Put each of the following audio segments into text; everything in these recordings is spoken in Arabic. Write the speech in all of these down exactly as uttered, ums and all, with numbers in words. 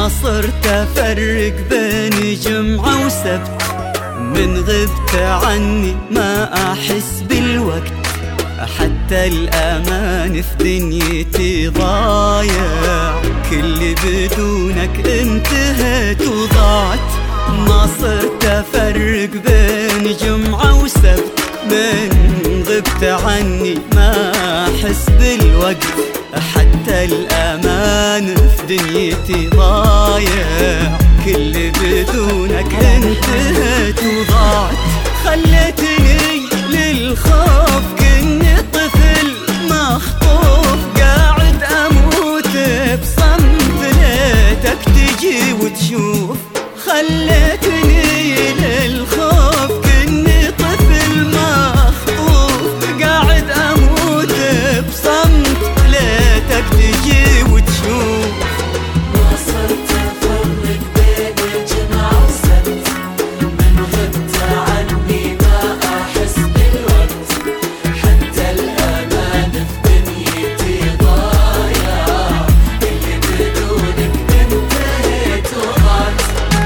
صرت أفرق بين جمعة وسبت، من غبت عني ما أحس بالوقت، حتى الأمان في دنيتي ضايع، كل بدونك انتهت وضاعت. ما صرت أفرق بين جمعة وسبت، من غبت عني ما أحس بالوقت، حتى الأمان في دنيتي ضايع، كل بدونك انتهت وضاعت. خليتني للخوف كني طفل مخطوف، قاعد أموت بصمت ليتك تجي وتشوف. خليتني للخوف كني طفل مخطوف، قاعد أموت بصمت ليتك تجي وتشوف. ما صرت أفرق بين جمعة وسبت، من غبت عني ما أحس بالوقت، حتى الأمان في دنيتي ضايع، اللي بدونك انتهيت وضعت.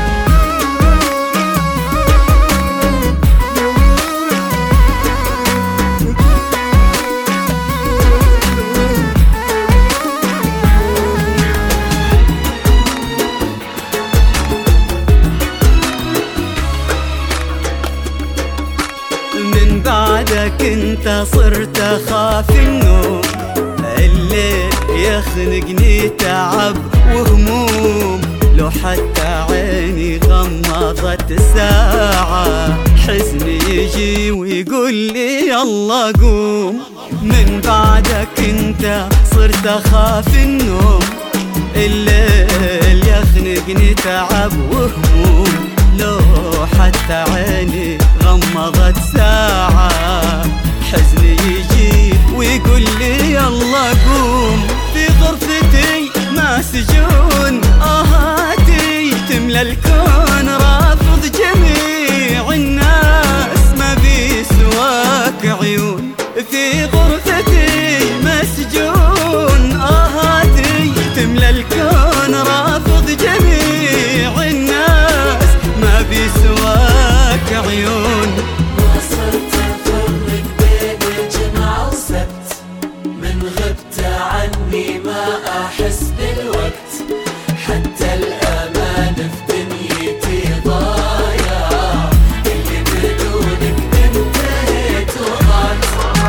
من بعدك انت صرت اخاف النوم، الليل يخنقني تعب وهموم، لو حتى عيني غمضت ساعة حزني يجي ويقول لي يلا قوم. من بعدك انت صرت اخاف النوم، الليل يخنقني تعب وهموم، لو حتى عيني غمضت ساعة حزني يجي ويقول لي يلا قوم. في غرفتي ما سجون آهاتي تملى الكون، رافض جميع الناس ما بيسواك عيون. في غرفتي مسجون آهاتي تملى الكون، رافض جميع الناس ما بيسواك عيون. ما صرت أفرق بين جمعة وسبت، من غبت عني ما أحس بالوقت، حتى الأمان في دنيتي ضايع، اللي بدونك انتهيت وضعت.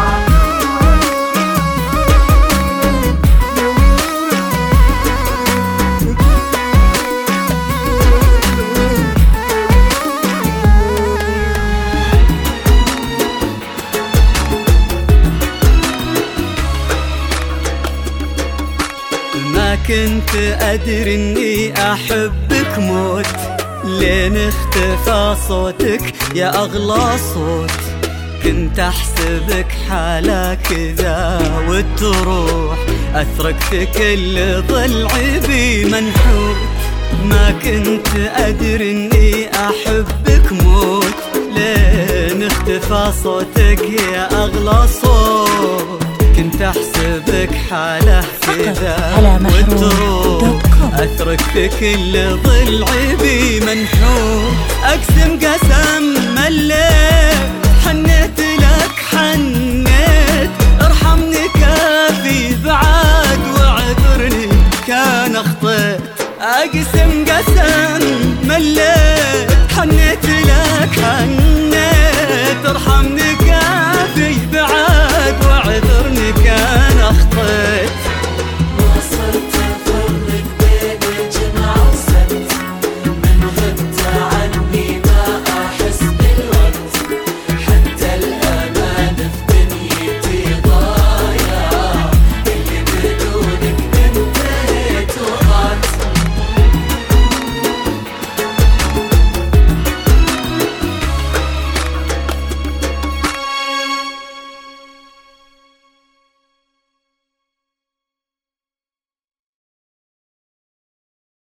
ما كنت أدري إني أحبك موت، لين اختفى صوتك يا أغلى صوت. كنت أحسبك حالة كذا وتروح، أثرك في كل ضلعي بي منحوت. ما كنت أدري إني أحبك موت، لين اختفى صوتك يا أغلى صوت. كنت أحسبك حالة كذا وتروح، أثرك في كل ضلعي بي منحوت. أقسم قسم مليت